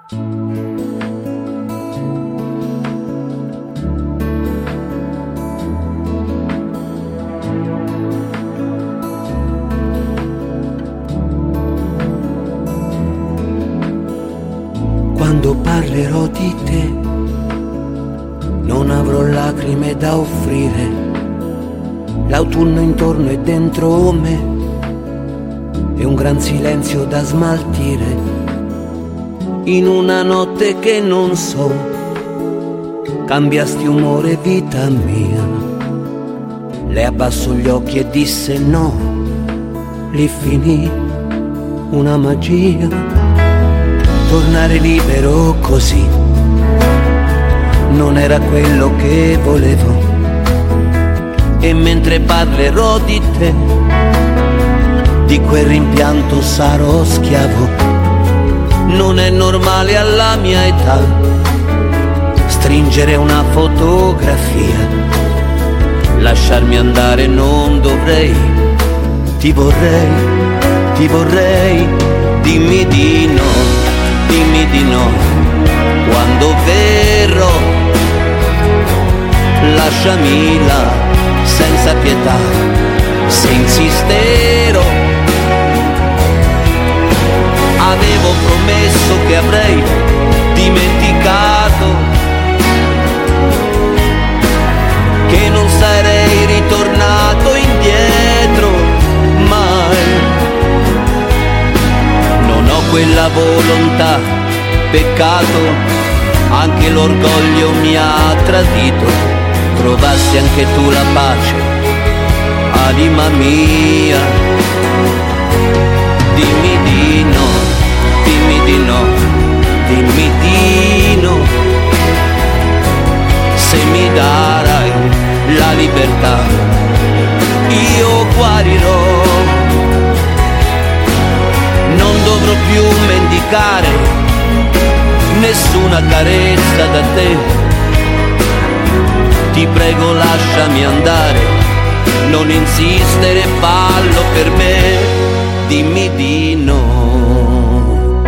Quando parlerò di te, non avrò lacrime da offrire. L'autunno intorno e dentro me è un gran silenzio da smaltire. In una notte che non so, cambiasti umore vita mia. Le abbasso gli occhi e disse no, lì finì una magia. Tornare libero così non era quello che volevo. E mentre parlerò di te, di quel rimpianto sarò schiavo. Non è normale alla mia età stringere una fotografia. Lasciarmi andare non dovrei. Ti vorrei, dimmi di no. Dimmi di no, quando verrò, lasciami là, senza pietà, se insisterò. Avevo promesso che avrei dimenticato, che non sarei ritornato indietro, mai. Non ho quella volontà, peccato, anche l'orgoglio mi ha tradito. Trovassi anche tu la pace, anima mia. Dimmi di no, dimmi di no, dimmi di no. Se mi darai la libertà, io guarirò. Non dovrò più mendicare nessuna carezza da te. Ti prego lasciami andare, non insistere, fallo per me. Dimmi di no.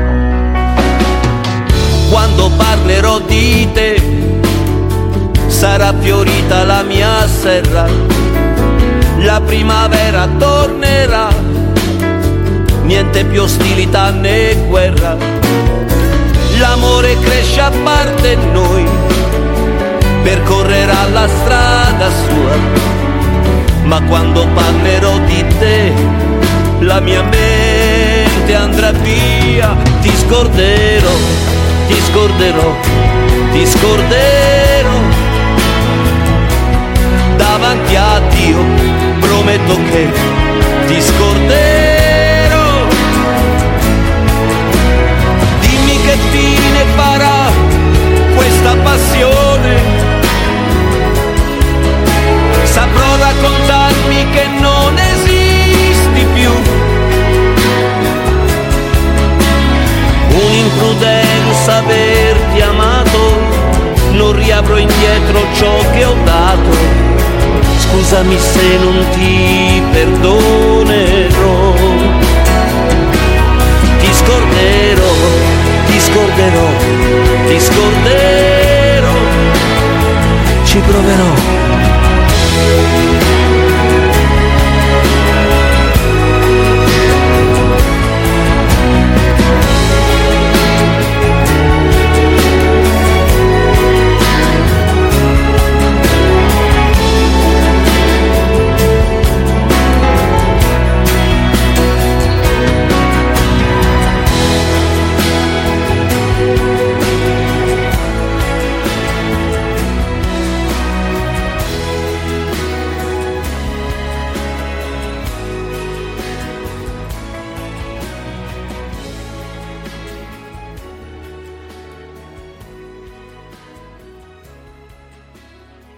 Quando parlerò di te, sarà fiorita la mia serra. La primavera tornerà, niente più ostilità né guerra. L'amore cresce a parte noi, percorrerà la strada sua. Ma quando parlerò di te, la mia mente andrà via. Ti scorderò, ti scorderò, ti scorderò. Davanti a Dio prometto che ti scorderò. Che fine farà questa passione? Saprò raccontarmi che non esisti più. Un'imprudenza averti amato, non riavrò indietro ciò che ho dato. Scusami se non ti perdonerò. Ti scorderò, ti scorderò, ti scorderò, ci proverò.